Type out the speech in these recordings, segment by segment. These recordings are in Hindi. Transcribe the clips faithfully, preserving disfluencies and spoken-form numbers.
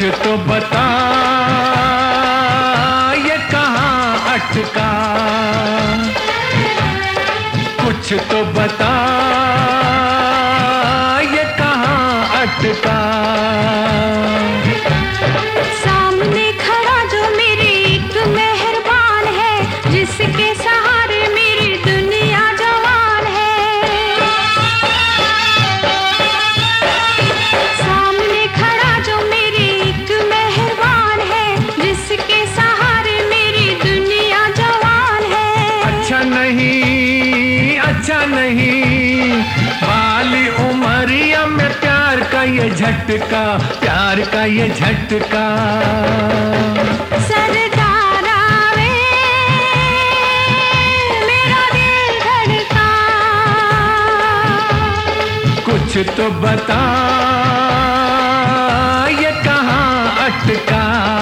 तो बता ये कहाँ अटका, कुछ तो बता ये कहाँ अटका। सामने खड़ा जो मेरे एक मेहरबान है, जिसके सहारे मेरी दुनिया जवान है। सामने खड़ा जो मेरे एक मेहरबान है, जिसके सहारे मेरी दुनिया जवान है। अच्छा नहीं, अच्छा नहीं, वाली उमरिया में प्यार का ये झटका, प्यार का ये झटका। सरदार आवे मेरा दिल धड़का, कुछ तो बता ये कहाँ अटका।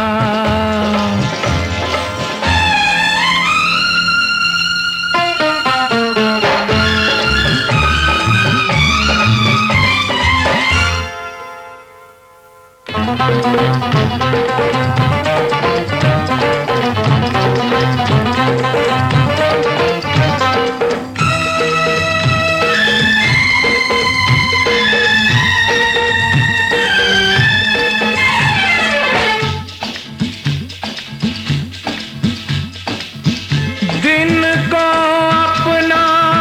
दिन को अपना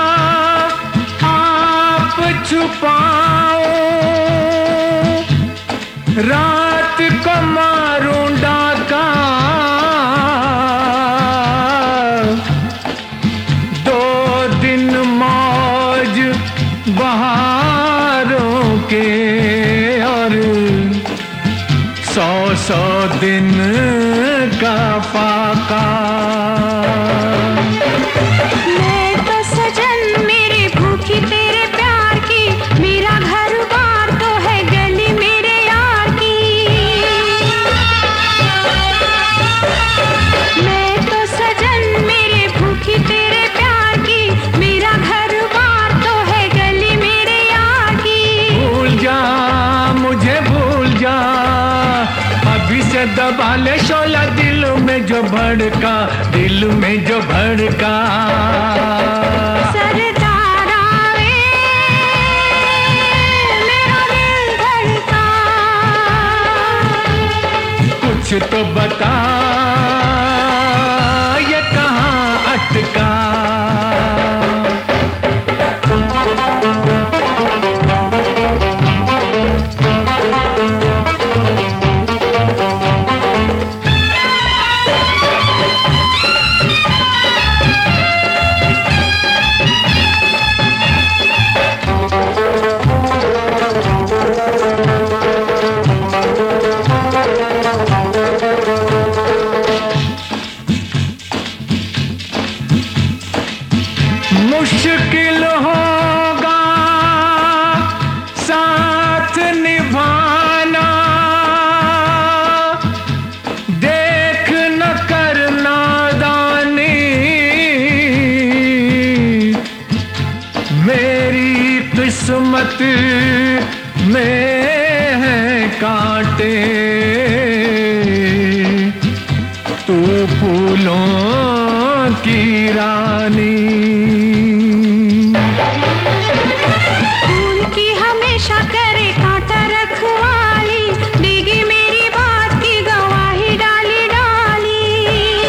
आप छुपाओ, रात को मारूं डाका, दो दिन मौज बहारों के और सौ सौ दिन का फाका। मैं तो सजन मेरे भूखी तेरे प्यार की, मेरा घर बार तो है गली मेरे यार की। मैं तो सजन मेरे भूखी तेरे प्यार की, मेरा घर बार तो है गली मेरे यार की। भूल जा मुझे भूल जा, अभी से दबा ले शोला दिल में जो भड़का, दिल में जो भड़का। सरदार आवे मेरा दिल धड़का, कुछ तो बता ये कहाँ अटका। मुश्किल होगा साथ निभाना, देख न करना दानी, मेरी किस्मत में है कांटे, तू फूलों की रानी। फूल की हमेशा करे कांटा रखवाली, देगी मेरी बात की गवाही डाली डाली।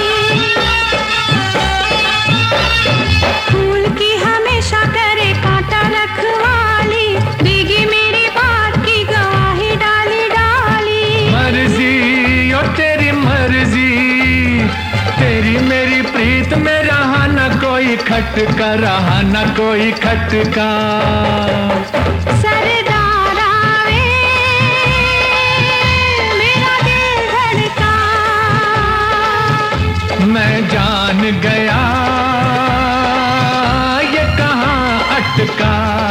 फूल की हमेशा करे कांटा रखवाली, देगी मेरी बात की गवाही डाली डाली। मर्जी ओ तेरी मर्जी, तेरी मेरी प्रीत में रहा न कोई खटका, रहा न कोई खटका। सरदार आवे मेरा दिल धड़का, मैं जान गया ये कहाँ अटका।